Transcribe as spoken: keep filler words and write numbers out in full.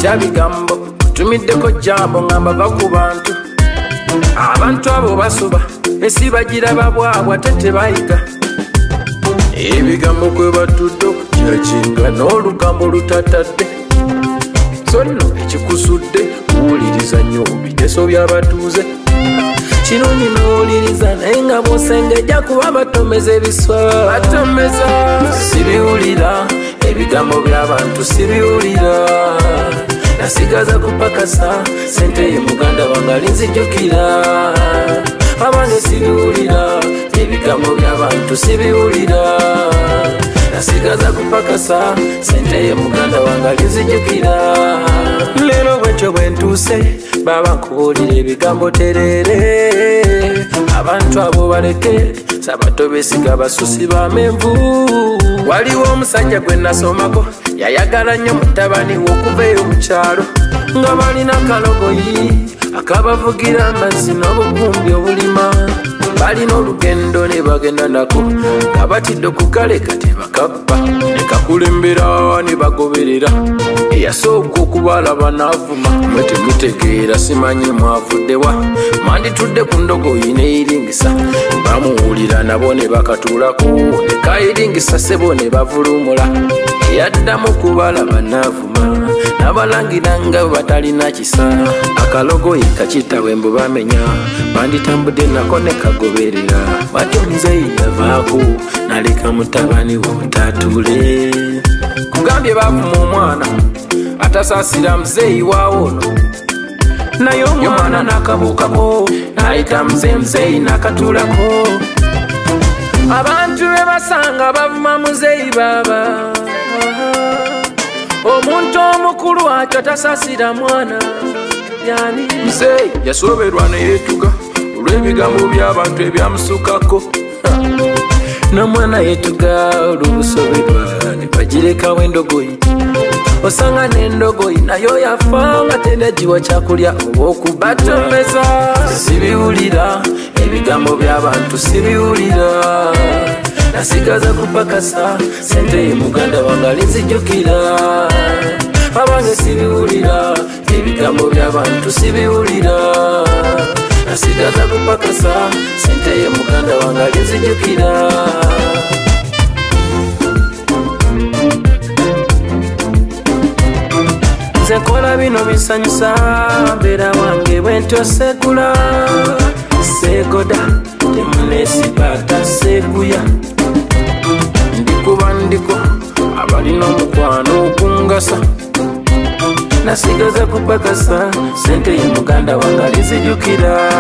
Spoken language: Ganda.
mpita bigambo tumiddeko jambo ngamba baku bantu abantu abo basuba esi bagiraba bwabwe ate tebayiga ebigambo kwe batudde okujakinga n'olugambo lutatadde so nno ekikusudde kuwuliriza nnyo biteso by'abatuuze kirungi n'owuliriza naye nga bw'osengejja kuba batomeza ebiswa batomeza sibiwulira ebigambo by'abantu sibiwulira nasigaza kupakasa sente ye muganda wange alinzijjukira abange sibiwulira ebigambo by'abantu sibiwulira nasigaza kupakasa sente ye muganda wange alinzijjukira leero bwentyo bwentuuse baba nkubuulira ebigambo terere abantu abo baleke sabato besiga basusi bamenvu waliwo omusajja gwe nasomako yayagala nnyo mutabani w'okuva eyo mu kyalo nga balina kalogoyi akabavugira amazzi n'obukumbi obulima balina olugendo ne bagenda nako nga batidde okukaleka tebakappa ne kakulembera ne bagoberera eyasooka okubalaba n'avuma mwe temutegeera simanyi mwavuddewa manditudde ku ndogoyi neyiringisa bamuwulira nabo ne bakatuulako ne kayiringisa sebo ne bavulumula eyaddamu okubalaba n'avuma n'abalangira nga batalina kisa akalogoyi kakitawe mbu bamenya banditambudde nako ne kagoberera batyo nzeyi yavaako naleka mutabani w'omutatule kugambye baavuma omwana atasaasira muzeeyi waawono naye omwana n'akabuukako n'ayita muze muzeeyi n'akatuulako abantu be basanga bavuma muzeeyi baaba omuntu omukulu atyo tasaasira mwana yani muzeeyi yasoberwa ne yeetuga olw'ebigambo by'abantu ebyamusukako n'omwana yeetuga olw'obusoberwa ne bagirekawo endogoyi osanga n'endogoyi nayo yafa nga tenagiwa kyakulya oba okubatomeza sibiwulira ebigambo by'abantu sibiwulira nasigaza kupakasa sente ye muganda wange alinzijjukira abange sibiwulira ebigambo by'abantu sibiwulira nasigaza kupakasa sente ye muganda wange alinzijjukira nze kola bino bisanyusa mbeera wange bwentyo sekula segoda temunesibata seguya ndikuba ndiko abalina omukwano okungasa nasigaza kupakasa sente ye muganda wange alinzijjukira